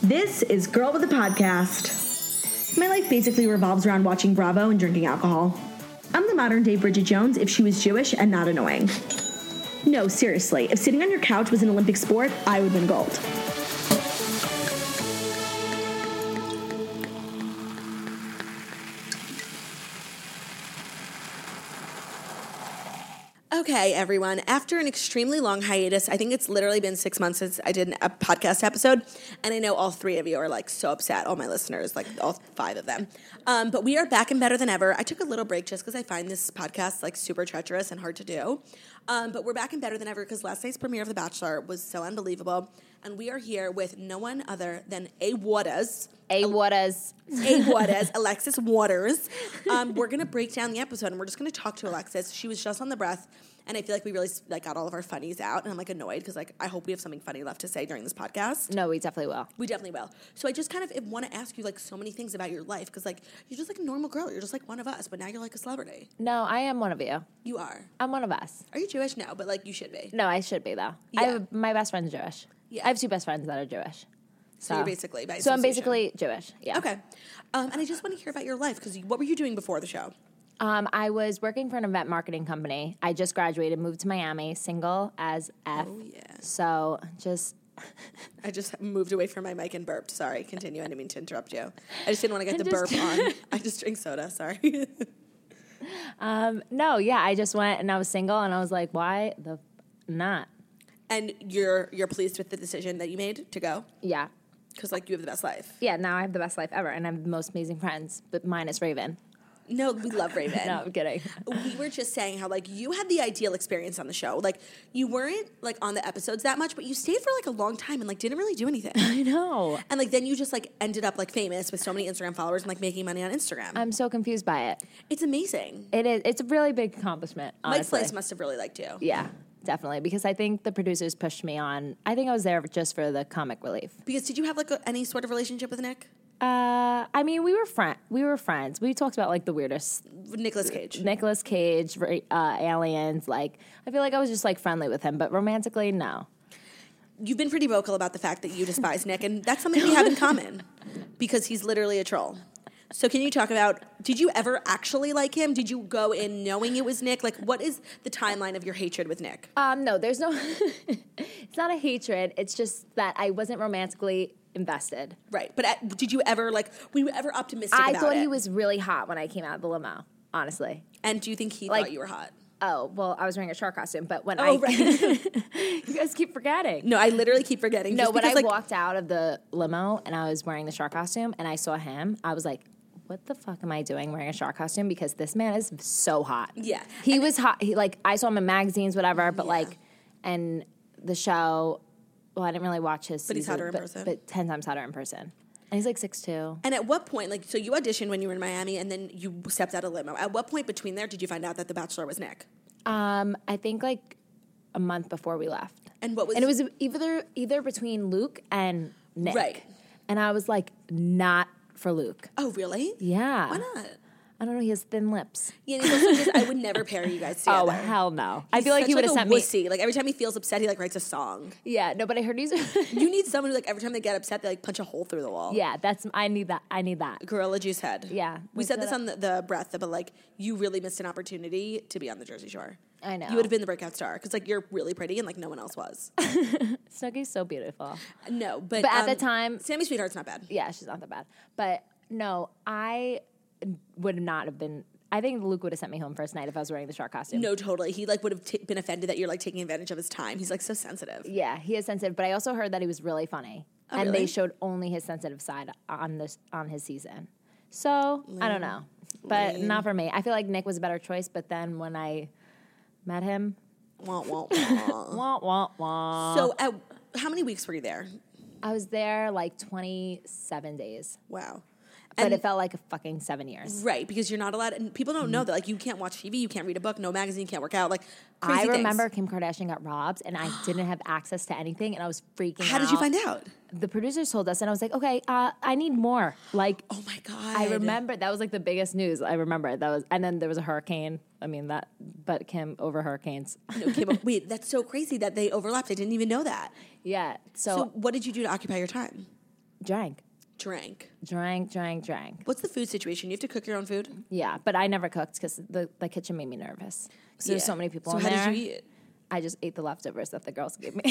This is Girl with a Podcast. My life basically revolves around watching Bravo and drinking alcohol. I'm the modern day Bridget Jones if she was Jewish and not annoying. No, seriously, if sitting on your couch was an Olympic sport, I would win gold. Okay, everyone. After an extremely long hiatus, I think it's literally been 6 months since I did a podcast episode, and I know all three of you are like so upset, all my listeners, like all five of them. But we are back and better than ever. I took a little break just because I find this podcast like super treacherous and hard to do. But we're back and better than ever because last night's premiere of The Bachelor was so unbelievable, and we are here with no one other than Alexis Waters. We're going to break down the episode, and we're just going to talk to Alexis. She was just on the breath, and I feel like we really like got all of our funnies out, and I'm like annoyed because like I hope we have something funny left to say during this podcast. No, we definitely will. We definitely will. So I just kind of want to ask you like so many things about your life because like you're just like a normal girl. You're just like one of us, but now you're like a celebrity. No, I am one of you. You are. I'm one of us. Are you Jewish? No, but like you should be. No, I should be though. Yeah. My best friend's Jewish. Yeah. I have two best friends that are Jewish. So you're basically by So I'm association. basically Jewish. Yeah. Okay. And I just want to hear about your life because what were you doing before the show? I was working for an event marketing company. I just graduated, moved to Miami, single as F. Oh, yeah. So just... I just moved away from my mic and burped. Sorry, continue. I didn't mean to interrupt you. I just didn't want to get the burp on. I just drank soda. Sorry. No, yeah, I just went and I was single and I was like, why the not? And you're pleased with the decision that you made to go? Yeah. Because like you have the best life. Yeah, now I have the best life ever and I have the most amazing friends, but minus Raven. No, we love Raven. No, I'm kidding. We were just saying how like you had the ideal experience on the show. Like you weren't like on the episodes that much, but you stayed for like a long time and like didn't really do anything. I know. And like then you just like ended up like famous with so many Instagram followers and like making money on Instagram. I'm so confused by it. It's amazing. It is. It's a really big accomplishment, honestly. Mike Slice must have really liked you. Yeah, definitely. Because I think the producers pushed me on. I think I was there just for the comic relief. Because did you have like any sort of relationship with Nick? I mean, we were friends. We talked about like the weirdest. Nicolas Cage. Aliens. Like, I feel like I was just like friendly with him, but romantically, no. You've been pretty vocal about the fact that you despise Nick, and that's something we have in common because he's literally a troll. So can you talk about, did you ever actually like him? Did you go in knowing it was Nick? Like, what is the timeline of your hatred with Nick? No, there's no, it's not a hatred. It's just that I wasn't romantically invested. Right. But did you ever, like, were you ever optimistic about it? I thought he was really hot when I came out of the limo, honestly. And do you think he Like, thought you were hot? Oh, well, I was wearing a shark costume, but when Right. you guys keep forgetting. No, I literally keep forgetting. No, just when because, I like, walked out of the limo and I was wearing the shark costume and I saw him, I was like, what the fuck am I doing wearing a shark costume? Because this man is so hot. Yeah. He was hot. I saw him in magazines, whatever, but and the show, well, I didn't really watch his But he's season, hotter in person. But 10 times hotter in person. And he's like 6'2". And at what point, like, so you auditioned when you were in Miami and then you stepped out of limo. At what point between there did you find out that The Bachelor was Nick? I think like a month before we left. And what was... And it was either between Luke and Nick. Right. And I was like, not for Luke. Oh, really? Yeah. Why not? I don't know. He has thin lips. Yeah, and he's also just, I would never pair you guys together. Oh, hell no. I He's feel like such, he would have a sent me. wussy. Like every time he feels upset, he like writes a song. Yeah, no, but I heard he's. You need someone who like every time they get upset, they like punch a hole through the wall. Yeah, I need that. Gorilla Juice head. Yeah. We said this on the breath, but like you really missed an opportunity to be on the Jersey Shore. I know. You would have been the breakout star because like you're really pretty and like no one else was. Snooki's so beautiful. No, but at the time, Sammy Sweetheart's not bad. Yeah, she's not that bad. But no, I would not have been. I think Luke would have sent me home first night if I was wearing the shark costume. No, totally. He like would have been offended that you're like taking advantage of his time. He's like so sensitive. Yeah, he is sensitive. But I also heard that he was really funny, and really? they showed only his sensitive side on his season. So I don't know, but not for me. I feel like Nick was a better choice. But then when I met him, Wah, wah, wah. wah wah wah. So how many weeks were you there? I was there like 27 days. Wow. But it felt like a fucking 7 years. Right, because you're not allowed, and people don't know that, like, you can't watch TV, you can't read a book, no magazine, you can't work out, like, crazy I things. remember Kim Kardashian got robbed, and I didn't have access to anything, and I was freaking out. How did you find out? The producers told us, and I was like, okay, I need more. Like, oh my God. I remember, that was like the biggest news. I remember that was, and then there was a hurricane. I mean, but Kim over hurricanes. No, Kim, wait, that's so crazy that they overlapped. I didn't even know that. Yeah. So what did you do to occupy your time? Drank. Drank. What's the food situation? You have to cook your own food? Yeah, but I never cooked because the kitchen made me nervous. So there's so many people in there. So how did you eat? I just ate the leftovers that the girls gave me.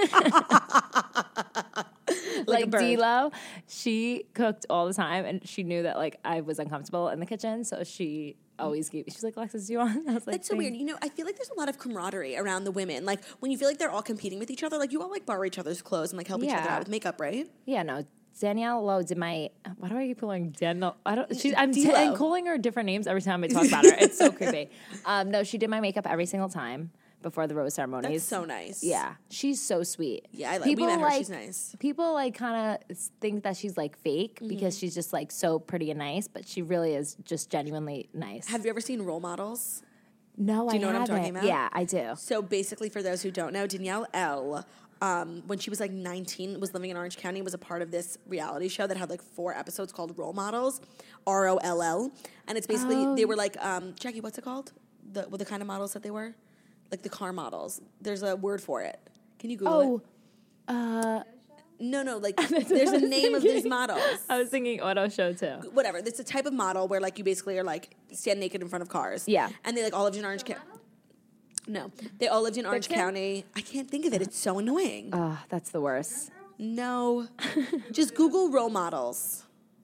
Like D-Lo, she cooked all the time, and she knew that like I was uncomfortable in the kitchen, so she always gave me. She's like, Alexis, do you want? I was like, that's so weird. You know, I feel like there's a lot of camaraderie around the women. Like when you feel like they're all competing with each other, like you all like borrow each other's clothes and like help each other out with makeup, right? Yeah, no. Danielle Lowe did my. Why do I keep calling Danielle? I'm calling her different names every time I talk about her. It's so creepy. No, she did my makeup every single time before the rose ceremonies. That's so nice. Yeah, she's so sweet. Yeah, we met her. She's nice. People like kind of think that she's like fake because she's just like so pretty and nice, but she really is just genuinely nice. Have you ever seen Role Models? No, do you know what I'm talking about? Yeah, I do. So basically, for those who don't know, Danielle L. When she was like 19, was living in Orange County, was a part of this reality show that had like 4 episodes called Role Models, ROLL, and it's basically they were like Jackie, what's it called? The kind of models that they were, like the car models. There's a word for it. Can you Google it? No, like there's a name of these models. I was thinking auto show too. Whatever. It's a type of model where like you basically are like stand naked in front of cars. Yeah, and they like all lived in Orange County. No, they all lived in Orange County. I can't think of it. It's so annoying. Oh, that's the worst. No. Just Google role models.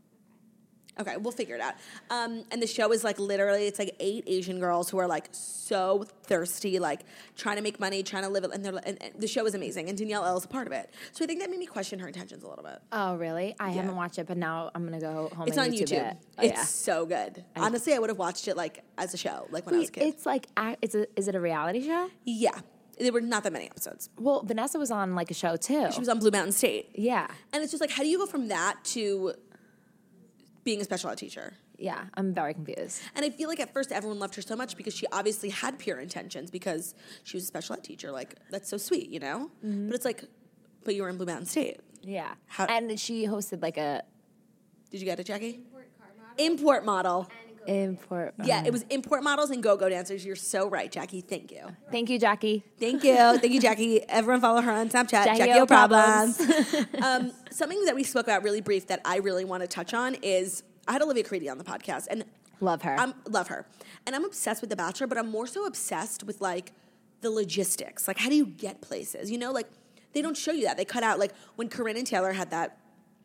Okay, we'll figure it out. And the show is like literally, it's like 8 Asian girls who are like so thirsty, like trying to make money, trying to live it, and the show is amazing. And Danielle L is a part of it. So I think that made me question her intentions a little bit. Oh, really? I haven't watched it, but now I'm gonna go home. It's and on YouTube. It. It's so good. Honestly, I would have watched it like as a show, like when I was a kid. It's like, is it a reality show? Yeah. There were not that many episodes. Well, Vanessa was on like a show too. She was on Blue Mountain State. Yeah. And it's just like, how do you go from that to being a special ed teacher? Yeah, I'm very confused. And I feel like at first everyone loved her so much because she obviously had pure intentions because she was a special ed teacher. Like, that's so sweet, you know? Mm-hmm. But it's like, but you were in Blue Mountain State. Yeah. And she hosted like a... Did you get it, Jackie? Import model. Yeah, it was import models and go-go dancers. You're so right, Jackie. Thank you. Thank you, Jackie. Thank you. Thank you, Jackie. Everyone follow her on Snapchat. Jackie O Problems. Something that we spoke about really brief that I really want to touch on is... I had Olivia Caridi on the podcast, and love her. Love her, and I'm obsessed with The Bachelor. But I'm more so obsessed with like the logistics. Like, how do you get places? You know, like they don't show you that. They cut out like when Corinne and Taylor had that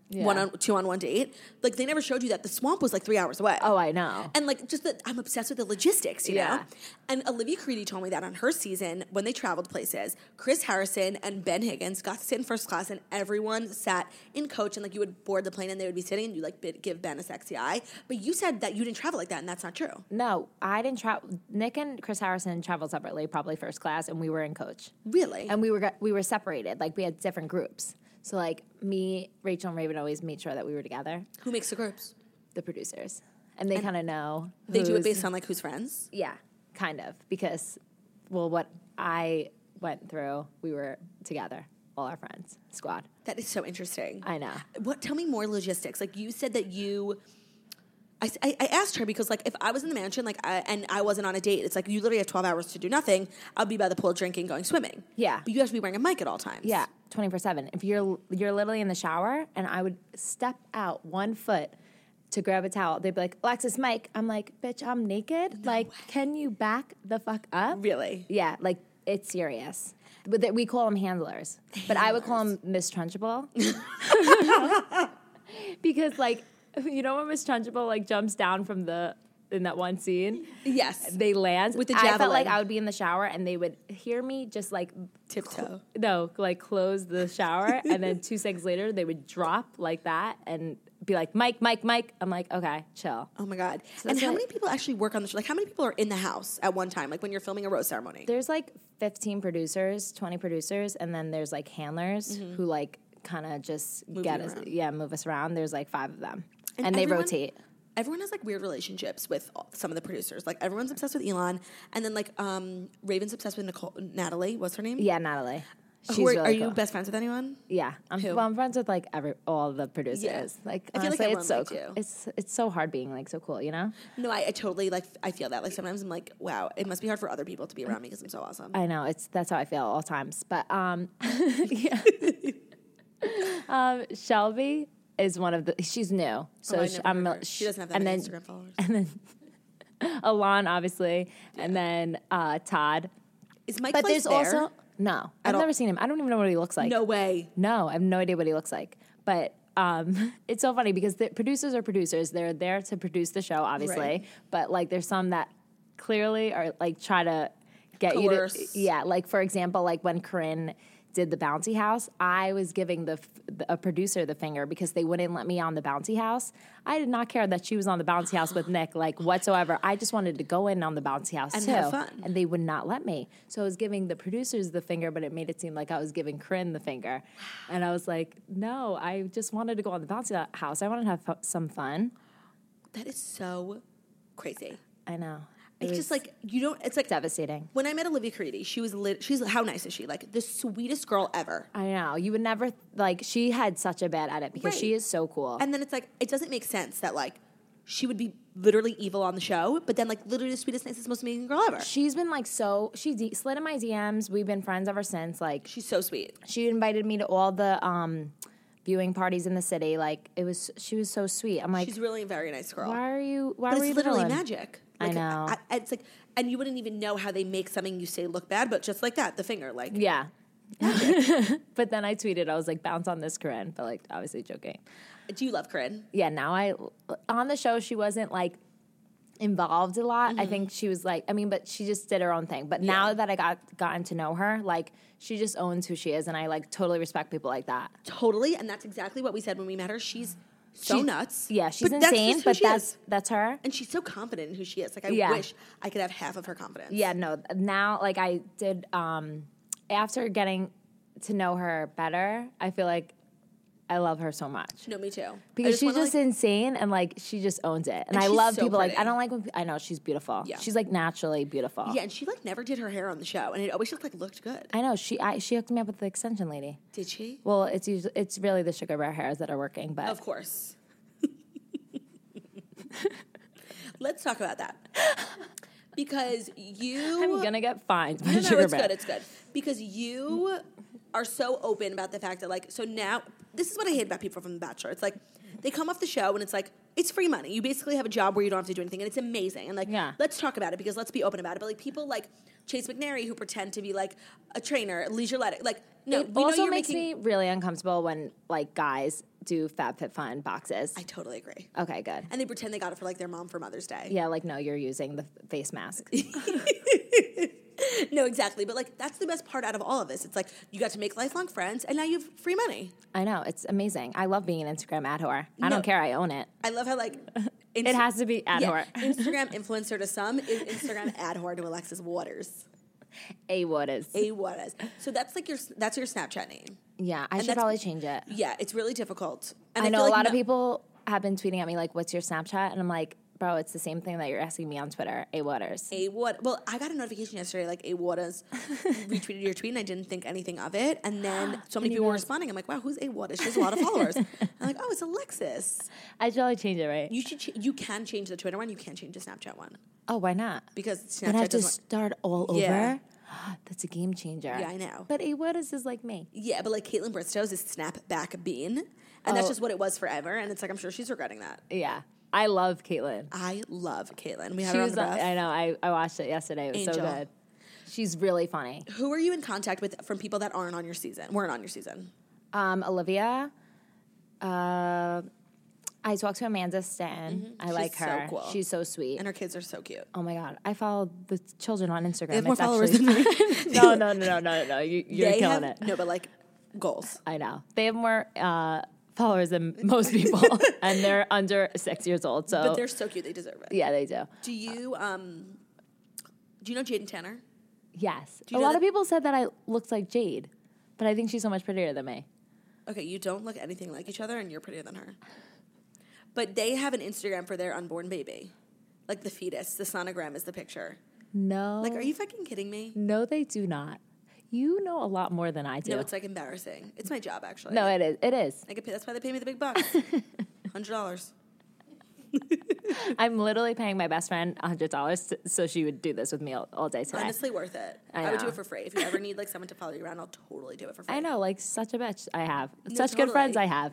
2-on-1 date. Like they never showed you that the swamp was like 3 hours away. Oh, I know. And like just that, I'm obsessed with the logistics. You know. And Olivia Caridi told me that on her season when they traveled places, Chris Harrison and Ben Higgins got to sit in first class, and everyone sat in coach, and like you would board the plane, and they would be sitting, and you like give Ben a sexy eye. But you said that you didn't travel like that, and that's not true. No, I didn't travel. Nick and Chris Harrison traveled separately, probably first class, and we were in coach. Really? And we were separated. Like we had different groups. So, like, me, Rachel, and Raven always made sure that we were together. Who makes the groups? The producers. And they kind of know. They do it based on, like, who's friends? Yeah, kind of. Because, well, what I went through, we were together, all our friends, squad. That is so interesting. I know. Tell me more logistics. Like, you said that you... I asked her because, like, if I was in the mansion, like, and I wasn't on a date, it's like you literally have 12 hours to do nothing. I'll be by the pool drinking, going swimming. Yeah. But you have to be wearing a mic at all times. Yeah, 24/7. If you're literally in the shower, and I would step out 1 foot to grab a towel, they'd be like, Alexis, mic. I'm like, bitch, I'm naked. No way. Can you back the fuck up? Really? Yeah, like, it's serious. But we call them handlers. But I would call them Miss Trunchable. Because, like, you know when Miss Trunchable like jumps down from in that one scene? Yes. They land. With the javelin. I felt like I would be in the shower and they would hear me just like tiptoe. Close the shower and then 2 seconds later they would drop like that and be like, Mike, Mike, Mike. I'm like, okay, chill. Oh my God. So and how many people actually work on the show? Like how many people are in the house at one time? Like when you're filming a rose ceremony? There's like 15 producers, 20 producers, and then there's like handlers who like kind of just move us around. There's like 5 of them. And they rotate. Everyone has like weird relationships with some of the producers. Like everyone's obsessed with Elon, and then like Raven's obsessed with Natalie. What's her name? Yeah, Natalie. Are you best friends with anyone? Yeah, I'm friends with like all the producers. Yeah. Like I feel like it's so cool. It's so hard being like so cool, you know? No, I totally like. I feel that like sometimes I'm like, wow, it must be hard for other people to be around me because I'm so awesome. I know that's how I feel all times. But yeah. Shelby is one of the. She's new, so I she, never heard her. She doesn't have that many Instagram followers. And then Alon, obviously, and then Todd. Is Mike But Fleiss there's there? also no. I've all? never seen him. I don't even know what he looks like. No way. No, I have no idea what he looks like. But it's so funny because the producers are producers. They're there to produce the show, obviously. Right. But like, there's some that clearly are like try to get Coerce. you to. Yeah, like for example, like when Corinne did the bouncy house, I was giving a producer the finger because they wouldn't let me on the bouncy house. I did not care that she was on the bouncy house with Nick, like whatsoever. I just wanted to go in on the bouncy house And too, have fun. and they would not let me. So I was giving the producers the finger, but it made it seem like I was giving Corinne the finger, and I was like, no, I just wanted to go on the bouncy house. I wanted to have some fun. That is so crazy. I know. It's just like you don't. It's like devastating. when I met Olivia Caridi, she was she's how nice is she? Like the sweetest girl ever. I know. You would never like. She had such a bad edit because Right. she is so cool. And then it's like it doesn't make sense that like she would be literally evil on the show, but then like literally the sweetest, nicest, most amazing girl ever. She's been like so. She slid in my DMs. We've been friends ever since. Like She's so sweet. she invited me to all the viewing parties in the city. Like it was. She was so sweet. I'm like, She's really a very nice girl. why are you? Why But were you it's literally villain? magic. I Like, know. it's like, and you wouldn't even know how they make something you say look bad, but just like that, the finger, like Yeah. But then I tweeted, I was like, bounce on this, Corinne. But like, obviously joking. Do you love Corinne? Yeah, now on the show, she wasn't like involved a lot. I think she was like, but she just did her own thing. But now that I gotten to know her, like, she just owns who she is. And I like totally respect people like that. Totally, and that's exactly what we said when we met her. She's so She's- nuts. Yeah, she's But that's insane, just who but she is. that's her. And she's so confident in who she is. Like I Yeah. wish I could have half of her confidence. Yeah, no. Now, like I did, after getting to know her better, I feel like I love her so much. No, me too. Because I she's wanna, just insane and like she just owns it. And I she's love so people like, pretty. I don't like when, I know she's beautiful. Yeah. She's like naturally beautiful. Yeah, and she like never did her hair on the show, and it always just like looked good. I know. She hooked me up with the extension lady. Did she? Well, it's really the sugar bear hairs that are working, but Of course. Let's talk about that. Because you I'm gonna get fined by No, sugar it's bear. good. It's good because you are so open about the fact that like so now this is what I hate about people from The Bachelor. It's like they come off the show and it's like it's free money. You basically have a job where you don't have to do anything, and it's amazing. And like Yeah. let's talk about it because let's be open about it. But like people like Chase McNary who pretend to be like a trainer, Leisure Letter, like no, It we know also you're makes making. me really uncomfortable when like guys do FabFitFun boxes. I totally agree. Okay, good. And they pretend they got it for like their mom for Mother's Day. Yeah, like no, you're using the face mask. No, exactly. But like that's the best part out of all of this. It's like you got to make lifelong friends, and now you have free money. I know, it's amazing. I love being an Instagram ad whore. I No. don't care, I own it. I love how like It has to be ad whore. Instagram influencer to some is Instagram ad whore to Alexis Waters. A what is? A Waters. So that's like that's your Snapchat name. Yeah, I should that's- probably change it. Yeah, it's really difficult. And I know feel a like lot of people have been tweeting at me like, "What's your Snapchat?" And I'm like, "Bro, it's the same thing that you're asking me on Twitter." A Waters. Well, I got a notification yesterday, like A Waters retweeted your tweet, and I didn't think anything of it. And then so many people were responding. I'm like, wow, who's A Waters? She has a lot of followers. I'm like, oh, it's Alexis. I should probably change it, right? You should. You can change the Twitter one. You can't change the Snapchat one Oh, why not? because Then I Snapchat have to doesn't. start all Yeah. over. That's a game changer. Yeah, I know. But A Waters is like me. Yeah, but like Caitlin Bristow's is Snapback Bean, and that's Oh. just what it was forever. And it's like I'm sure she's regretting that. Yeah, I love Caitlyn. I love Caitlin. We had She her on was. the breath. I know. I watched it yesterday. It was so Angel. good. She's really funny. Who are you in contact with from people that weren't on your season? Olivia. I talked to Amanda Stanton. I like She's so her. cool. She's so sweet. And her kids are so cute. Oh my god, I follow the children on Instagram. They have more It's followers actually- than me. No. You're They killing have, it. No, but like goals. I know. They have more followers than most people, and they're under 6 years old. So But they're so cute. They deserve it. yeah, they do. Do you know Jaden Tanner? Yes. Do A you know lot that- of people said that I looked like Jade, but I think she's so much prettier than me. Okay, you don't look anything like each other, and you're prettier than her. But they have an Instagram for their unborn baby, like the fetus. The sonogram is the picture. No. Like, are you fucking kidding me? No, they do not. You know a lot more than I do. No, it's like embarrassing. It's my job, actually. No, it is. It is. I get paid. That's why they pay me the big bucks. $100. I'm literally paying my best friend $100 so she would do this with me all day today. Honestly, worth it. I would do it for free. If you ever need like someone to follow you around, I'll totally do it for free. I know, like such a bitch I have. No, Such good friends I have.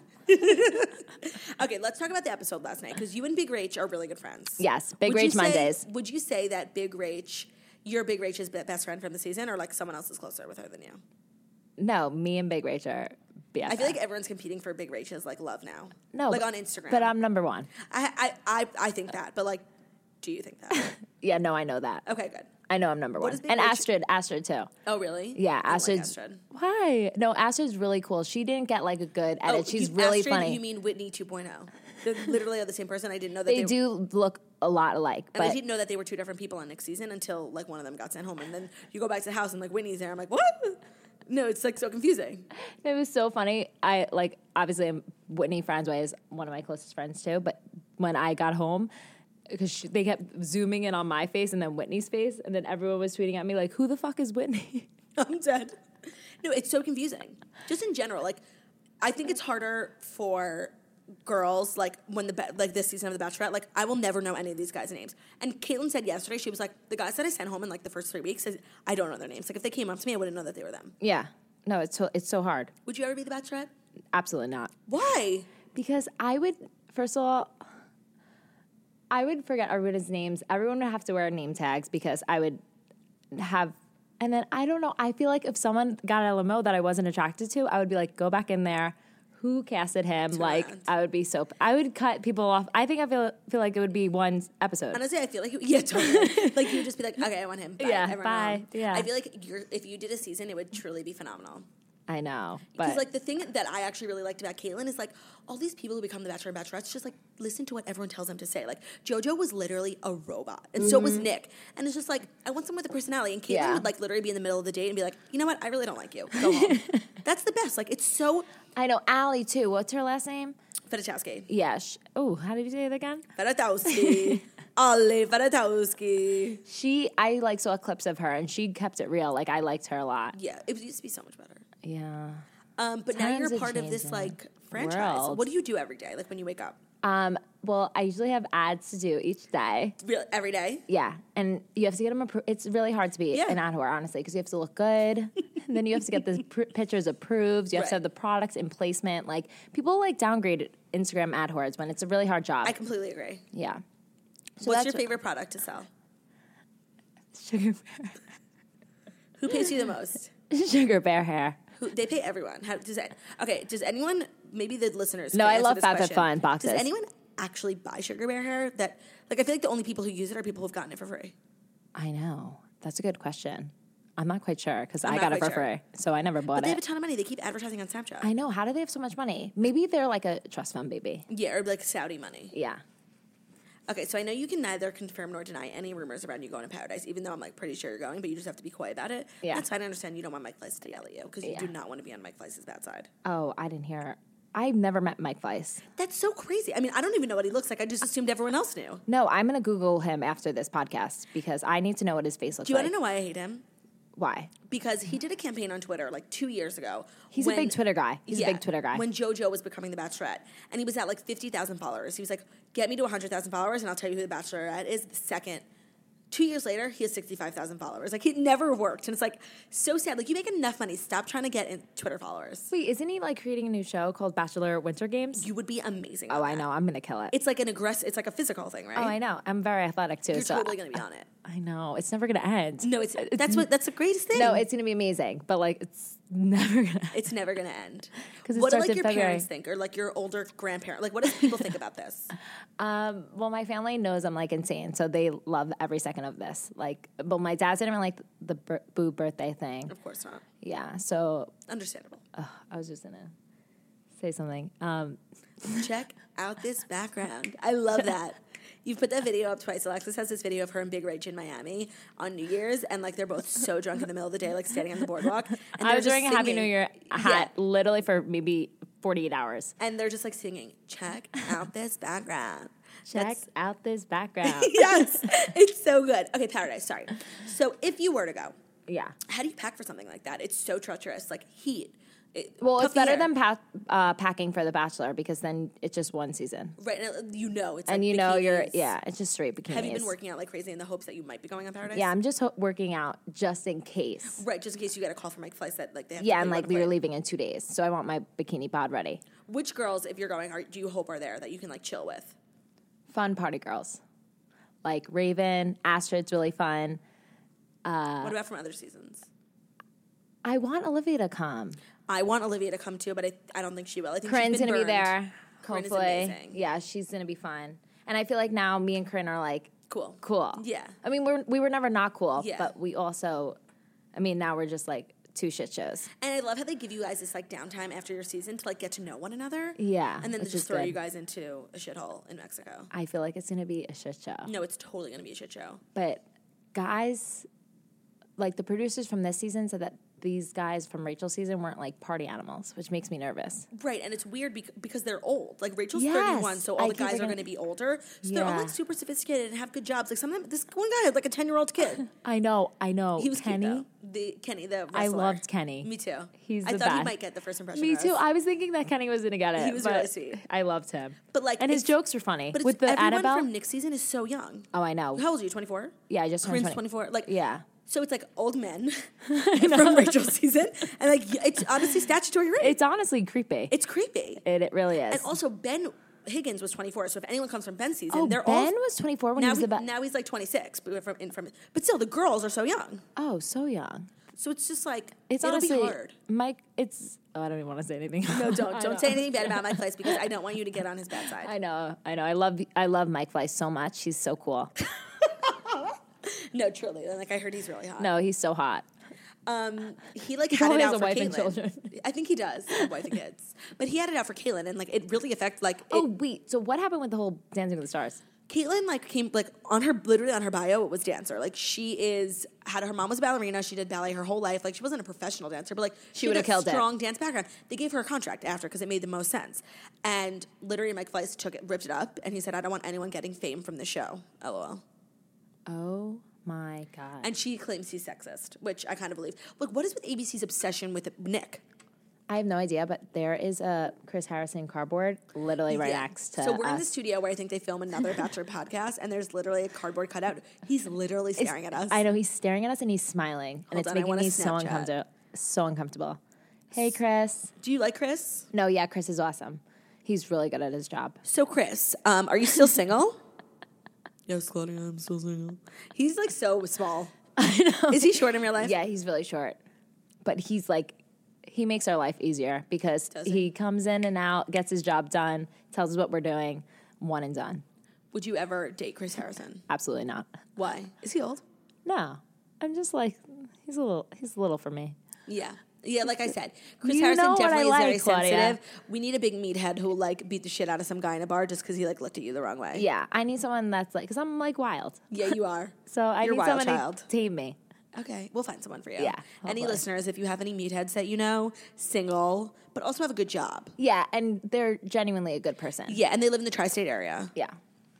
Okay, let's talk about the episode last night because you and Big Rach are really good friends. Yes, Big Would you Rach say- Mondays. Would you say that you're Big Rach's best friend from the season, or like someone else is closer with her than you? No, me and Big Rach are BFF. I feel like everyone's competing for Big Rach's like love now. No, like on Instagram. But I'm number one. I think that, but like, do you think that? Yeah, no, I know that. Okay, good. I know I'm number one. does Big And Rach- Astrid too. Oh, really? Yeah, I don't like Astrid's. Astrid. Why? No, Astrid's really cool. She didn't get like a good edit. She's you- really Astrid, funny. You mean Whitney 2.0? They literally are the same person. I didn't know that they do look a lot alike. And I But didn't know that they were two different people on next season until like one of them got sent home, and then you go back to the house and like Whitney's there. I'm like, what? No, it's like so confusing. it was so funny. I like obviously Whitney Franzway is one of my closest friends too. But when I got home, because they kept zooming in on my face and then Whitney's face, and then everyone was tweeting at me like, "Who the fuck is Whitney?" I'm dead. No, it's so confusing. Just in general, like I think it's harder for girls like when like this season of The Bachelorette. Like I will never know any of these guys' names. And Caitlin said yesterday, she was like, the guys that I sent home in like the first 3 weeks, I don't know their names. Like if they came up to me, I wouldn't know that they were them. Yeah, no, it's so hard. Would you ever be The Bachelorette? Absolutely not. Why? Because I would, first of all, I would forget everyone's names. Everyone would have to wear name tags because I would have, and then I don't know. I feel like if someone got a limo that I wasn't attracted to, I would be like, go back in there. Who casted him? Like, I would be I would cut people off. I think I feel like it would be one episode. Honestly, I feel like totally. Like you would just be like, okay, I want him. Bye. Yeah, Everyone bye. else. Yeah. I feel like if you did a season, it would truly be phenomenal. I know. Because But like the thing that I actually really liked about Caitlyn is like all these people who become the Bachelor and Bachelorettes just like listen to what everyone tells them to say. Like JoJo was literally a robot, and so was Nick. And it's just like I want someone with a personality. And Caitlyn Yeah. would like literally be in the middle of the date and be like, you know what, I really don't like you. Go home. That's the best. Like it's so I know Allie too. What's her last name? Fedotowsky. Yeah. Oh, how did you say it again? Fedotowsky. Ollie Fedotowsky. I like saw clips of her and she kept it real. Like I liked her a lot. Yeah, it used to be so much better. Yeah. But now Times you're have part of this changed, like franchise. world. What do you do every day? Like when you wake up? Well, I usually have ads to do each day. Every day? Yeah, and you have to get them approved. It's really hard to be an ad whore, honestly, because you have to look good. And then you have to get the pictures approved. You have to have the products in placement. Like, people, like, downgrade Instagram ad whores when it's a really hard job. I completely agree. Yeah. So What's your favorite product to sell? Sugar Bear. Who pays you the most? Sugar Bear hair. They pay everyone. Does anyone, maybe the listeners No, can I answer love this FabFitFun question. boxes. Does anyone actually buy Sugar Bear hair? That, like, I feel like the only people who use it are people who've gotten it for free. I know. That's a good question. I'm not quite sure because I'm I not got it quite for sure. free, so I never bought But they have a it. ton of money. They keep advertising on Snapchat. I know. How do they have so much money? Maybe they're like a trust fund baby. Yeah, or like Saudi money. Yeah. Okay, so I know you can neither confirm nor deny any rumors around you going to Paradise, even though I'm like pretty sure you're going, but you just have to be quiet about it. Yeah. That's fine. I understand you don't want Mike Fleiss to yell at you because you Yeah. do not want to be on Mike Fleiss's bad side. Oh, I didn't hear. I've never met Mike Fleiss. That's so crazy. I mean, I don't even know what he looks like. I just assumed everyone else knew. No, I'm going to Google him after this podcast because I need to know what his face looks Do you like. want to know why I hate him? Why? Because he did a campaign on Twitter like 2 years ago. He's a big Twitter guy. He's a big Twitter guy. When JoJo was becoming the Bachelorette. And he was at like 50,000 followers. He was like, get me to 100,000 followers and I'll tell you who the Bachelorette is. The second. 2 years later, he has 65,000 followers. Like, it never worked. And it's like so sad. Like, you make enough money. Stop trying to get in Twitter followers. Wait, isn't he like creating a new show called Bachelor Winter Games? You would be amazing. Oh, on I that. know. I'm going to kill it. It's like it's like a physical thing, right? Oh, I know. I'm very athletic too. You're so totally going to be on it. I know. It's never going to end. No, that's the greatest thing. No, it's going to be amazing, but like it's never going to end. It's never going to end. 'Cause it What do starts like in your February. parents think, or like your older grandparents? Like, what do people think about this? Well, my family knows I'm like insane, so they love every second of this. Like, but my dad didn't really like the boo birthday thing. Of course not. Yeah, so Understandable. I was just gonna say something. Check out this background. I love that. You've put that video up twice. Alexis has this video of her and Big Rach in Miami on New Year's, and like they're both so drunk in the middle of the day, like standing on the boardwalk. And I they're was just wearing a Happy singing. New Year hat literally for maybe 48 hours. And they're just like singing, check out this background. Check out this background. Yes, it's so good. Okay, Paradise, sorry. So if you were to go, Yeah. how do you pack for something like that? It's so treacherous. Like heat, Well, it's puffy better hair. than packing for The Bachelor because then it's just one season. Right, and you know it's And like you know bikinis. it's just straight bikinis. Have you been working out like crazy in the hopes that you might be going on Paradise? Yeah, I'm just working out just in case. Right, just in case you get a call from Mike Fleiss that like they have Yeah, to and put you like on a we were plane. leaving in 2 days, so I want my bikini bod ready. Which girls, if you're going, do you hope are there that you can like chill with? Fun party girls, like Raven, Astrid's really fun. What about from other seasons? I want Olivia to come. I want Olivia to come too, but I don't think she will. I think Corinne's she's been gonna be burned. there. Corinne is Hopefully, amazing. yeah, she's gonna be fun. And I feel like now me and Corinne are like Cool. Yeah. I mean, we were never not cool, Yeah. but we also, I mean, now we're just like two shit shows. And I love how they give you guys this like downtime after your season to like get to know one another. Yeah, And then they which just is throw good. you guys into a shithole in Mexico. I feel like it's gonna be a shit show. No, it's totally going to be a shit show. But guys, like the producers from this season said that these guys from Rachel's season weren't like party animals, which makes me nervous. Right, and it's weird because they're old. Like Rachel's Yes, 31, so all I the keep guys are forgetting- going to be older. So they're all Yeah. like super sophisticated and have good jobs. Like some of them, this one guy had like a 10-year-old kid. I know. He was Kenny. cute though. Kenny, the wrestler. I loved Kenny. Me too. He's I the thought he best. might get the first impression. Me rose. too. I was thinking that Kenny was gonna get it. He was but really sweet. I loved him. But like, and his it's- jokes were funny. But it's, With the everyone Annabelle. from Nick's season is so young. Oh, I know. How old are you? 24. Yeah, I just turned Corinne's 20. 24. Like Yeah. So it's like old men from Rachel's season, and like it's honestly statutory rape. It's honestly creepy. It's creepy. It really is. And also Ben Higgins was 24. So if anyone comes from Ben's season, oh, they're Ben all was 24 when now he was about. now he's like 26. But still, the girls are so young. Oh, so young. So it's just like It's it'll honestly be hard. Mike. It's. Oh, I don't even want to say anything. No, I don't know. say anything bad about Mike Fleiss because I don't want you to get on his bad side. I know. I love Mike Fleiss so much. He's so cool. No, truly. Like I heard he's really hot. No, he's so hot. He like He had probably it has out a for wife Caitlyn. and children. I think he does, a wife and kids. But he had it out for Caitlyn, and like it really affected like. Oh wait, so what happened with the whole Dancing with the Stars? Caitlyn like came like on her literally on her bio it was dancer. Like her mom was a ballerina. She did ballet her whole life. Like she wasn't a professional dancer, but like she would've had a killed it. strong dance background. They gave her a contract after because it made the most sense. And literally Mike Fleiss ripped it up, and he said, "I don't want anyone getting fame from the show." LOL. Oh my god. And she claims he's sexist, which I kind of believe. Look, what is with ABC's obsession with Nick? I have no idea, but there is a Chris Harrison cardboard literally right Yeah. next to So we're in the us. studio where I think they film another Bachelor podcast, and there's literally a cardboard cutout. He's literally staring at us. I know he's staring at us and he's smiling, and Hold it's on, I making wanna me so Snapchat. uncomfortable. So uncomfortable. Hey, Chris. Do you like Chris? No, yeah, Chris is awesome. He's really good at his job. So Chris, are you still single? Yes, Claudia, I'm still single. He's like so small. I know. Is he short in real life? Yeah, he's really short, but he's like, he makes our life easier because Does he he? comes in and out, gets his job done, tells us what we're doing, one and done. Would you ever date Chris Harrison? Absolutely not. Why? Is he old? No, I'm just like, he's a little for me. Yeah. Yeah, like I said, Chris You Harrison know what definitely I is very like, Claudia. sensitive. We need a big meathead who will like beat the shit out of some guy in a bar just because he like looked at you the wrong way. Yeah, I need someone that's like, because I'm like wild. Yeah, you are. So I You're need a wild someone child. to tame me. Okay, we'll find someone for you. Yeah, Any hopefully. listeners, if you have any meatheads that you know, single, but also have a good job. Yeah, and they're genuinely a good person. Yeah, and they live in the tri-state area. Yeah.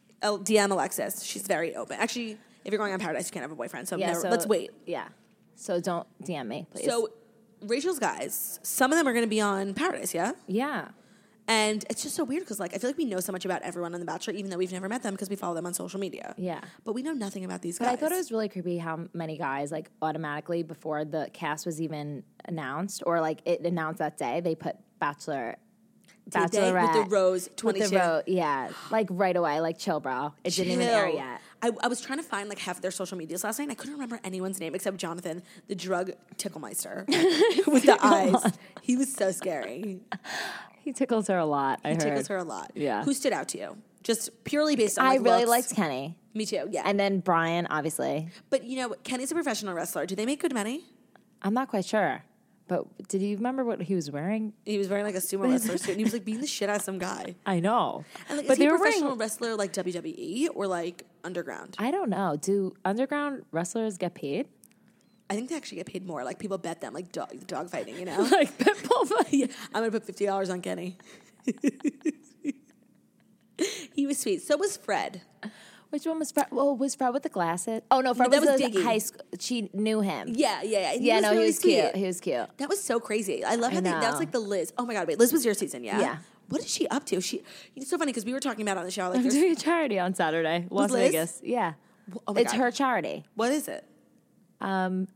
DM Alexis. She's very open. Actually, if you're going on Paradise, you can't have a boyfriend. So, Yeah, never, let's wait. Yeah. So don't DM me, please. So Rachel's guys, some of them are going to be on Paradise, yeah? yeah. And it's just so weird because, like, I feel like we know so much about everyone on The Bachelor, even though we've never met them because we follow them on social media. Yeah. But we know nothing about these But guys. I thought it was really creepy how many guys, like, automatically before the cast was even announced or, like, it announced that day, they put Bachelor, Did they? Bachelorette. With the Rose 22. With the Rose, yeah. Like, right away. Like, chill, bro. It didn't even air Chill. yet. I was trying to find, like, half their social medias last night, and I couldn't remember anyone's name except Jonathan, the drug Ticklemeister, with the eyes. He was so scary. He tickles her a lot, I He heard. tickles her a lot. Yeah. Who stood out to you? Just purely based on, I like, really looks? liked Kenny. Me too, yeah. And then Brian, obviously. But, you know, Kenny's a professional wrestler. Do they make good money? I'm not quite sure. But did you remember what he was wearing? He was wearing, like, a sumo wrestler suit, and he was, like, beating the shit out of some guy. I know. And, like, but is he they a were professional wearing. wrestler, like, WWE or, like, underground? I don't know. Do underground wrestlers get paid? I think they actually get paid more. Like, people bet them, like, dog fighting, you know? Like pitbull fight. Yeah, I'm going to put $50 on Kenny. He was sweet. So was Fred. Which one was Fred? Oh, was Fred with the glasses? Oh no, Fred That was was the Diggy. high school. She knew him. Yeah. And Yeah, no, really he was sweet. cute. He was cute. That was so crazy. I love how that was know. like the Liz. Oh my God, wait, Liz was your season, yeah? Yeah. What is she up to? It's so funny because we were talking about it on the show. Like, I'm there's- doing a charity on Saturday, Las Liz? Vegas. Yeah, Oh my it's God. her charity. What is it? Um,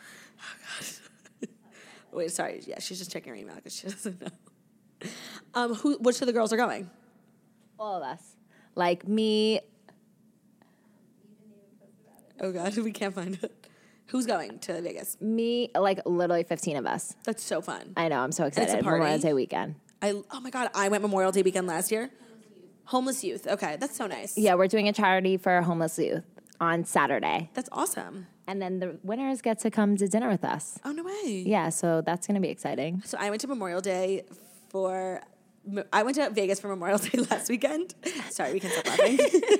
Wait, sorry. Yeah, she's just checking her email because she doesn't know. Which of the girls are going? all of us, like me. Oh God, we can't find it. Who's going to Vegas? Me, like literally 15 of us. That's so fun. I know. I'm so excited. it's a party? Memorial Day weekend. Oh my God, I went Memorial Day weekend last year. Homeless youth. Okay, that's so nice. Yeah, we're doing a charity for homeless youth on Saturday, That's awesome. and then the winners get to come to dinner with us. Oh no way. Yeah, so that's gonna be exciting. So I went to Memorial Day I went to Vegas for Memorial Day last weekend. Sorry, we can stop laughing.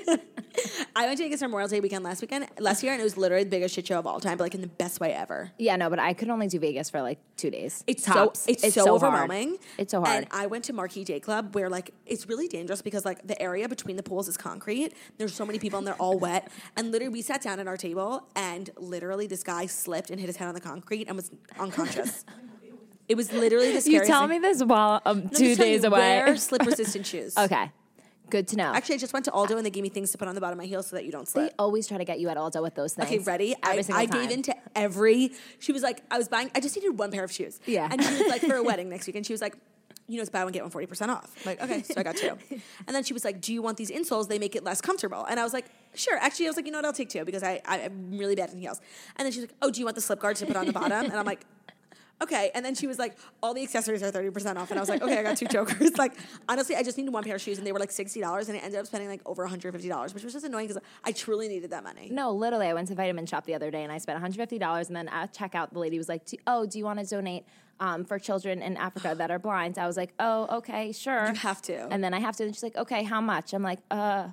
I went to Vegas for Memorial Day weekend last year, and it was literally the biggest shit show of all time, but like in the best way ever. Yeah, no, but I could only do Vegas for like 2 days. It's Tops. so it's so hard. overwhelming. It's so hard. And I went to Marquee Day Club where like it's really dangerous because like the area between the pools is concrete. There's so many people and they're all wet. And literally we sat down at our table and literally this guy slipped and hit his head on the concrete and was unconscious. It was literally the You scariest tell thing. me this while I'm No, 2 just tell you, days away. Wear slip-resistant shoes. Okay, good to know. Actually, I just went to Aldo and they gave me things to put on the bottom of my heels so that you don't They slip. always try to get you at Aldo with those things. Okay, ready? Every single I time. gave in to every. She was like, I just needed one pair of shoes. Yeah. And she was like, for a wedding next week. And she was like, you know, it's buy one, get one 40% off. I'm like, okay, so I got 2. And then she was like, do you want these insoles? They make it less comfortable. And I was like, sure. Actually, I was like, you know what? I'll take 2 because I'm really bad in heels. And then she's like, oh, do you want the slip guards to put on the bottom? And I'm like, okay. And then she was like, all the accessories are 30% off. And I was like, okay, I got 2 chokers. Like, honestly, I just needed one pair of shoes and they were like $60 and I ended up spending like over $150, which was just annoying because I truly needed that money. No, literally, I went to Vitamin Shop the other day and I spent $150, and then at checkout, the lady was like, do you want to donate for children in Africa that are blind? I was like, oh, okay, sure. You have to. And then I have to, and she's like, okay, how much? I'm like, $5.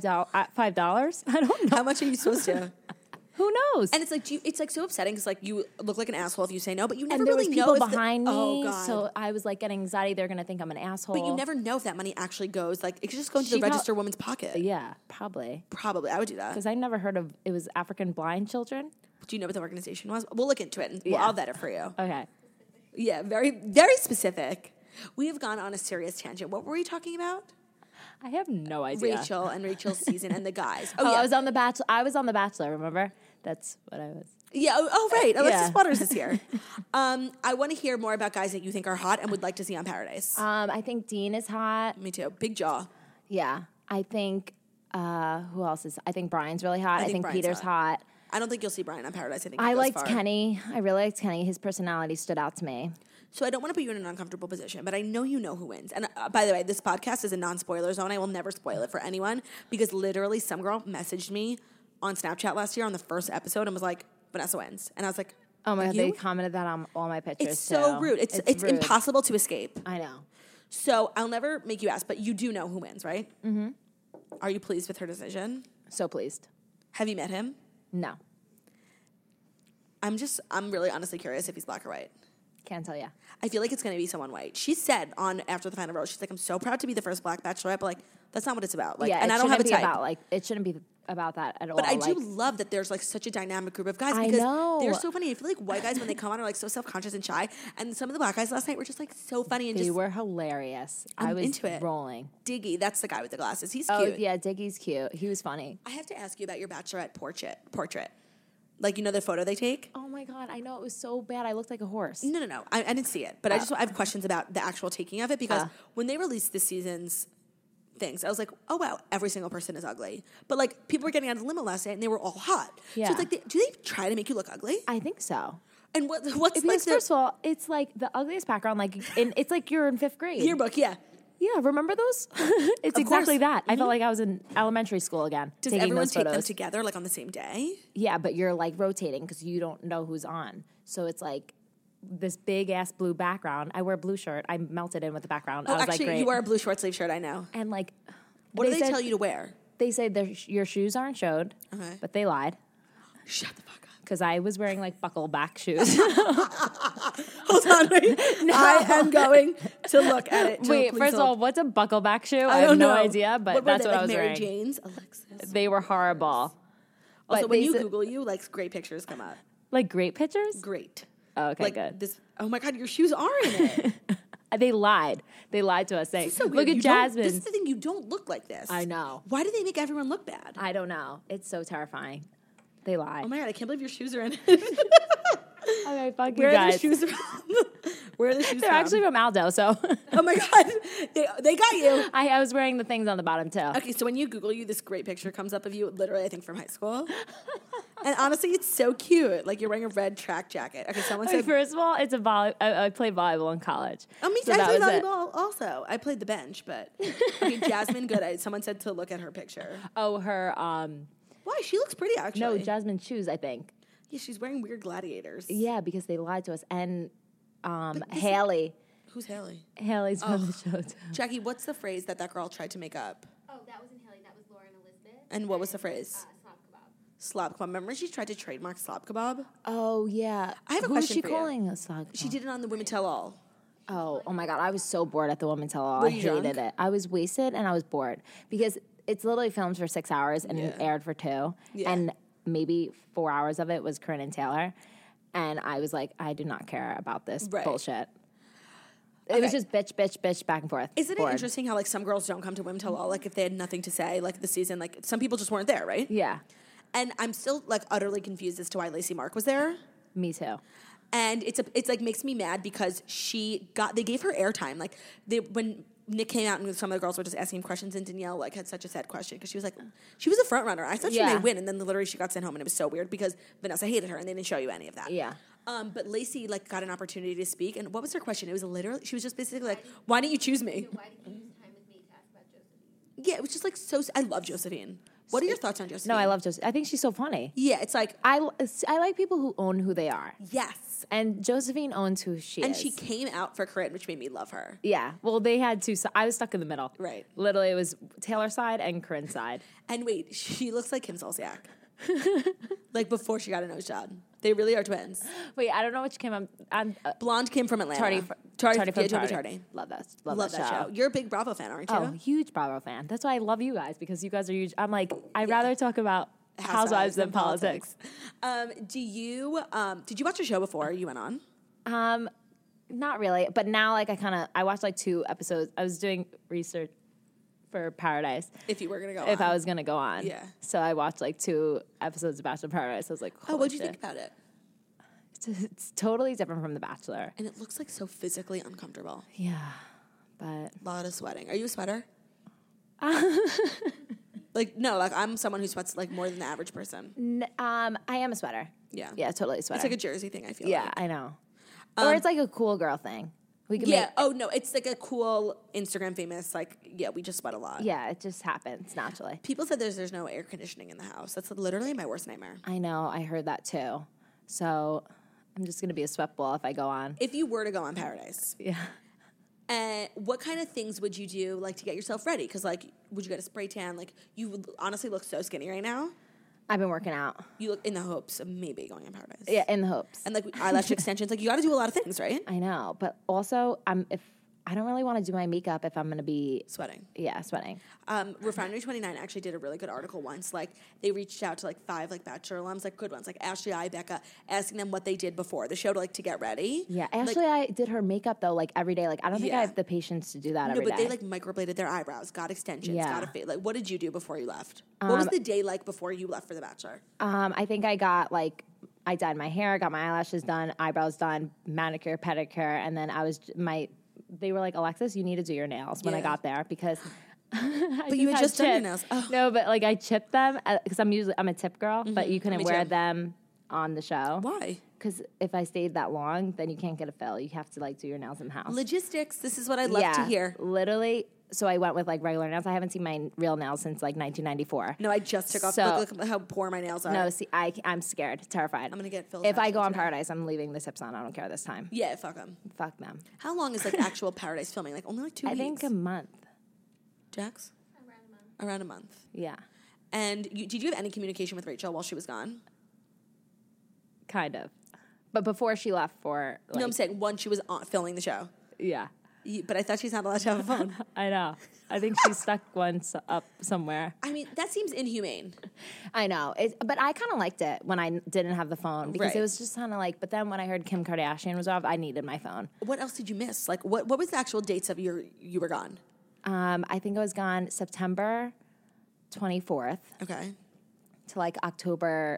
$5? I don't know. How much are you supposed to? Who knows? And it's like it's like so upsetting because like you look like an asshole if you say no, but you never And there really was know people if behind me, oh God. so I was like getting anxiety. They're gonna think I'm an asshole. But you never know if that money actually goes. Like it could just go into She the prob- register woman's pocket. Yeah, probably. Probably, I would do that. Because I never heard of it was African blind children. Do you know what the organization was? We'll look into it and Yeah. I'll vet it for you. Okay. Yeah, very very specific. We have gone on a serious tangent. What were we talking about? I have no idea. Rachel and Rachel's season and the guys. Oh, yeah. I was on the Bachelor. I was on the Bachelor. Remember? That's what I was. Yeah. Oh, right. Alexis Yeah. Waters is here. I want to hear more about guys that you think are hot and would like to see on Paradise. I think Dean is hot. Me too. Big jaw. Yeah. I think who else is? I think Brian's really hot. I think Brian's Peter's hot. I don't think you'll see Brian on Paradise. I think he I goes liked far. Kenny. I really liked Kenny. His personality stood out to me. So I don't want to put you in an uncomfortable position, but I know you know who wins. And by the way, this podcast is a non-spoiler zone. I will never spoil it for anyone because literally some girl messaged me on Snapchat last year on the first episode and was like, Vanessa wins. And I was like, Oh my God, you? they commented that on all my pictures. It's so too. rude. It's rude. impossible to escape. I know. So I'll never make you ask, but you do know who wins, right? Mm-hmm. Are you pleased with her decision? So pleased. Have you met him? No. I'm really honestly curious if he's black or white. Can't tell you. I feel like it's going to be someone white. She said on after the final rose, she's like, I'm so proud to be the first black bachelorette, but like that's not what it's about. Like, Yeah, and it I don't have a shouldn't be type. about, like, it shouldn't be about that at all. But I do like, love that there's like such a dynamic group of guys I because know. they're so funny. I feel like white guys when they come on are like so self-conscious and shy, and some of the black guys last night were just like so funny and They just were hilarious. I'm I was into it. rolling. Diggy. That's the guy with the glasses. He's Oh cute. yeah, Diggy's cute. He was funny. I have to ask you about your bachelorette portrait. Like, you know the photo they take? Oh my God, I know it was so bad. I looked like a horse. No. I didn't see it, but I have questions about the actual taking of it because when they released this season's things, I was like, oh wow, every single person is ugly. But like people were getting out of the limo last night and they were all hot. Yeah. So it's like, do they try to make you look ugly? I think so. And what's Because like the first of all, it's like the ugliest background. Like, it's like you're in 5th grade. yearbook? Yeah. Yeah, remember those? It's Of exactly course. that. I felt like I was in elementary school again. Does taking everyone those take them photos. together like on the same day? Yeah, but you're like rotating because you don't know who's on. So it's like this big ass blue background. I wear a blue shirt. I melted in with the background. I Oh, was actually, like, great. you wear a blue short sleeve shirt. I know. And like, What do they said- tell you to wear? They said your shoes aren't showed, Okay. but they lied Shut the fuck up. because I was wearing like buckle back shoes. Hold on, wait. I am going to look at it. Wait, Please first of hold. all, what's a buckleback shoe? I have don't no know. idea, but were that's they, what like I was Mary wearing. Jane's, Alexis. They were horrible. Also, But when they you said- Google you, like great pictures come up. Like great pictures? Great. Oh, okay, Like good. this. Oh my God, your shoes are in it. They lied. They lied to us saying, So weird. look at You don't- Jasmine. This is the thing. You don't look like this. I know. Why do they make everyone look bad? I don't know. It's so terrifying. They lie. Oh my God, I can't believe your shoes are in it. Okay, fuck you Where are the guys. shoes from? Where are the shoes They're from? actually from Aldo, so Oh my God, they got you. I was wearing the things on the bottom too. Okay, so when you Google you, this great picture comes up of you, literally, I think from high school. And honestly, it's so cute. Like you're wearing a red track jacket. Okay, someone Okay, said, first of all, it's a I played volleyball in college. "Oh, me too. So I that played was it. volleyball also. I played the bench, but okay, Jasmine, good. Someone said to look at her picture. Oh, her Why? She looks pretty actually. no, Jasmine shoes, I think. Yeah, she's wearing weird gladiators. Yeah, because they lied to us. And Haley. Who's Haley? Haley's from the show too. Jackie, what's the phrase that girl tried to make up? Oh, that wasn't Haley. That was Lauren Elizabeth. And what was the phrase? Slop kebab. Slop kebab. Remember she tried to trademark slop kebab? Oh yeah. I have a Who's question she for you. calling a slug? She did it on the Women Tell All. Oh my God, I was so bored at the Woman Tell All. Were I you hated drunk? it. I was wasted and I was bored because it's literally filmed for 6 hours and Yeah. aired for 2. Yeah. And maybe 4 hours of it was Corinne and Taylor. And I was like, I do not care about this Right. bullshit. It was Okay. just bitch, back and forth. Isn't it Bored. interesting how like some girls don't come to Women Tell All like if they had nothing to say like the season like some people just weren't there, right? Yeah, And I'm still like utterly confused as to why Lacey Mark was there. me too. And it's like makes me mad because they gave her airtime. Like when Nick came out and some of the girls were just asking him questions and Danielle like had such a sad question because she was like she was a front runner. I thought she Yeah. may win and then literally she got sent home and it was so weird because Vanessa hated her and they didn't show you any of that. Yeah. But Lacey like got an opportunity to speak and what was her question? It was literally she was just basically like, why didn't you choose me? Why did you use time with me to ask about Josephine? Yeah, it was just like so. I love Josephine. What are your thoughts on Josephine? No, I love Josephine. I think she's so funny. Yeah, it's like I like people who own who they are. yes, And Josephine owns who she and is. she came out for Corinne, which made me love her. Yeah. Well, they had two. I was stuck in the middle. Right. Literally, it was Taylor's side and Corinne's side. And wait, she looks like Kim Zolciak. Like before she got a nose job. They really are twins. Wait, I don't know which Kim I'm Blonde Kim from Atlanta. Tardy Tardy from yeah, Toby Tardy. Tardy. Love that. Love that show. You're a big Bravo fan, aren't you? Oh, huge Bravo fan. That's why I love you guys because you guys are huge. I'm like, I'd rather talk about housewives than politics. Did you watch the show before you went on? Not really, but now like I watched like 2 episodes. I was doing research for Paradise If you were gonna go if on. I was gonna go on. Yeah. So I watched like 2 episodes of Bachelor in Paradise. I was like, Oh, what'd you shit. think about it? It's totally different from The Bachelor. And it looks like so physically uncomfortable. Yeah, but A lot of sweating. Are you a sweater? Like no, like I'm someone who sweats like more than the average person. I am a sweater. Yeah. Yeah, totally a sweater. It's like a Jersey thing. I feel. yeah, like. I know. Or it's like a cool girl thing. We can make, Oh no, it's like a cool Instagram famous. Like yeah, we just sweat a lot. yeah, it just happens naturally. People said there's no air conditioning in the house. That's literally my worst nightmare. I know. I heard that too. So I'm just gonna be a sweat ball if I go on. If you were to go on Paradise, Yeah. what kind of things would you do like to get yourself ready? Because like, would you get a spray tan? Like, you would honestly look so skinny right now. I've been working out. You look in the hopes of maybe going on Paradise. Yeah, in the hopes. And like eyelash extensions, like you got to do a lot of things, right? I know, but also if I don't really want to do my makeup if I'm gonna be Sweating. sweating. Refinery 29 actually did a really good article once. Like they reached out to like 5 like Bachelor alums, like good ones, like Ashley, I, Becca, asking them what they did before the show to like to get ready. Yeah, Like, Ashley, I did her makeup though, like every day. Like I don't think Yeah. I have the patience to do that no, every but day. they like microbladed their eyebrows, got extensions, Yeah. got a face. Like, what did you do before you left? What was the day like before you left for the Bachelor? I think I got like I dyed my hair, got my eyelashes done, eyebrows done, manicure, pedicure, and then they were like, Alexis, you need to do your nails when I Yeah. got there because. But you had just done your nails. Oh. No, but like I chipped them because I'm a tip girl, but you couldn't Me wear too. them on the show. Why? Because if I stayed that long, then you can't get a fill. You have to like do your nails in the house. Logistics. This is what I love to hear. Literally. So I went with like regular nails. I haven't seen my real nails since like 1994. No, I just took off. So- Look how poor my nails are. No, see, I'm scared, terrified. I'm gonna get Phil's If I actually go on today. Paradise, I'm leaving the tips on. I don't care this time. Yeah, fuck them. Fuck them. How long is like actual Paradise filming? Like only like 2 I weeks. think a month. Jax? Around a month. Around a month. Yeah, And did you have any communication with Rachel while she was gone? kind of. But before she left for, like, No, I'm saying once she was filming the show. yeah, But I thought she's not allowed to have a phone. I know. I think she stuck one up somewhere. I mean, that seems inhumane. I know. But I kind of liked it when I didn't have the phone because Right. it was just kind of like, but then when I heard Kim Kardashian was off, I needed my phone. What else did you miss? Like, what was the actual dates of you were gone? I think I was gone September 24th Okay. to like October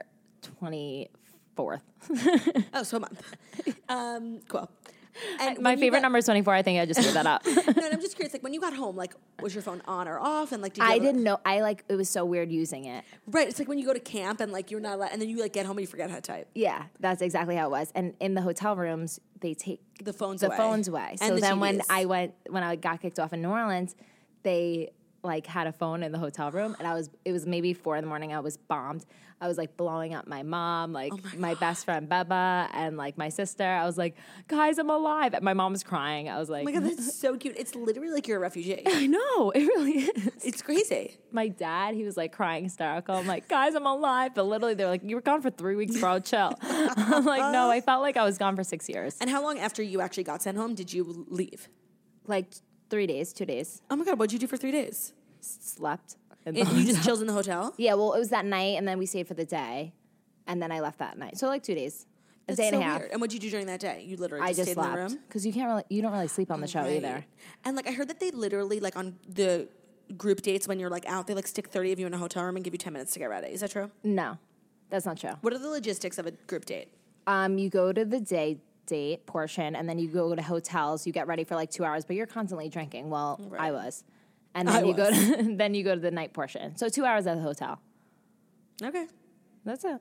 24th. Oh, so a month. Cool. And My when you favorite got- number is 24. I think I just made that up. No, and I'm just curious. Like, when you got home, like, was your phone on or off? And like, did you I ever- didn't know. It was so weird using it. Right. It's like when you go to camp and like you're not allowed, and then you like get home and you forget how to type. Yeah, that's exactly how it was. And in the hotel rooms, they take The phones the away. phones away. And So the then when TVs. I got kicked off in New Orleans, they like had a phone in the hotel room, and it was maybe 4 a.m. I was bombed. I was like blowing up my mom, like my best friend Beba, and like my sister. I was like, guys, I'm alive. And my mom was crying. I was like, Oh my God, that's so cute. It's literally like you're a refugee. I know, it really is. It's crazy. My dad, he was like crying hysterical. I'm like, guys, I'm alive. But literally, they're like, you were gone for 3 weeks, bro. Chill. I'm like, no, I felt like I was gone for 6 years. And how long after you actually got sent home did you leave? Like 3 days, 2 days, Oh my God, what'd you do for 3 days? slept. And you just chilled in the hotel? Yeah, well, it was that night, and then we stayed for the day, and then I left that night. So like 2 days, a That's day and so a half. weird. And what'd you do during that day? You literally I just just stayed in the slept room? because you don't really sleep on the show Right. either. And like I heard that they literally like on the group dates when you're like out, they like stick 30 of you in a hotel room and give you 10 minutes to get ready. Is that true? No, that's not true. What are the logistics of a group date? You go to the date portion, and then you go to hotels. You get ready for like 2 hours, but you're constantly drinking. Well, I was, and then then you go to the night portion. So 2 hours at the hotel. Okay. That's it.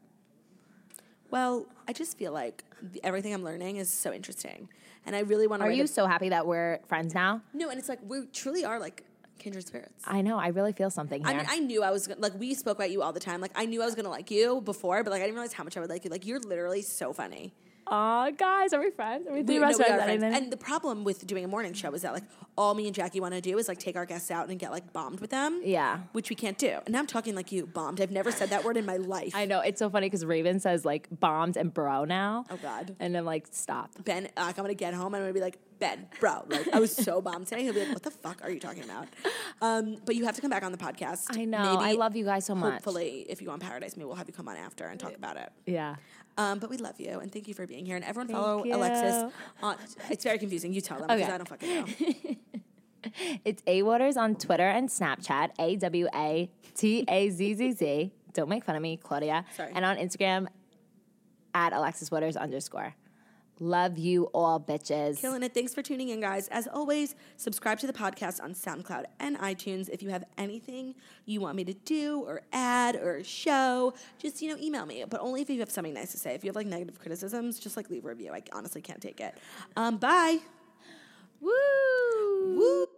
Well, I just feel like everything I'm learning is so interesting. And I really want to Are you so happy that we're friends now? No, and it's like we truly are like kindred spirits. I know. I really feel something here. I mean, I knew I was like we spoke about you all the time. Like I knew I was gonna like you before, but like I didn't realize how much I would like you. Like you're literally so funny. Aw, guys, are we friends? Are we three No, best we are friends? friends. And the problem with doing a morning show is that like all me and Jackie want to do is like take our guests out and get like bombed with them. Yeah. Which we can't do. And now I'm talking like you, bombed. I've never said that word in my life. I know. It's so funny because Raven says like bombed and bro now. Oh, God. And I'm like, stop. Ben, like I'm gonna get home and I'm gonna be like, Ben, bro, like I was so bombed today. He'll be like, what the fuck are you talking about? But you have to come back on the podcast. I know. I love you guys so much. Hopefully, if you want Paradise, maybe we'll have you come on after and talk about it. Yeah. But we love you and thank you for being here. And everyone Thank follow you. Alexis. It's very confusing. You tell them because Okay. I don't fucking know. It's A Waters on Twitter and Snapchat, AWATAZZZ. Don't make fun of me, Claudia. Sorry. And on Instagram, at Alexis Waters _. Love you all, bitches. Killing it. Thanks for tuning in, guys. As always, subscribe to the podcast on SoundCloud and iTunes. If you have anything you want me to do or add or show, just, email me. But only if you have something nice to say. If you have, like, negative criticisms, just, like, leave a review. I honestly can't take it. Bye. Woo! Woo!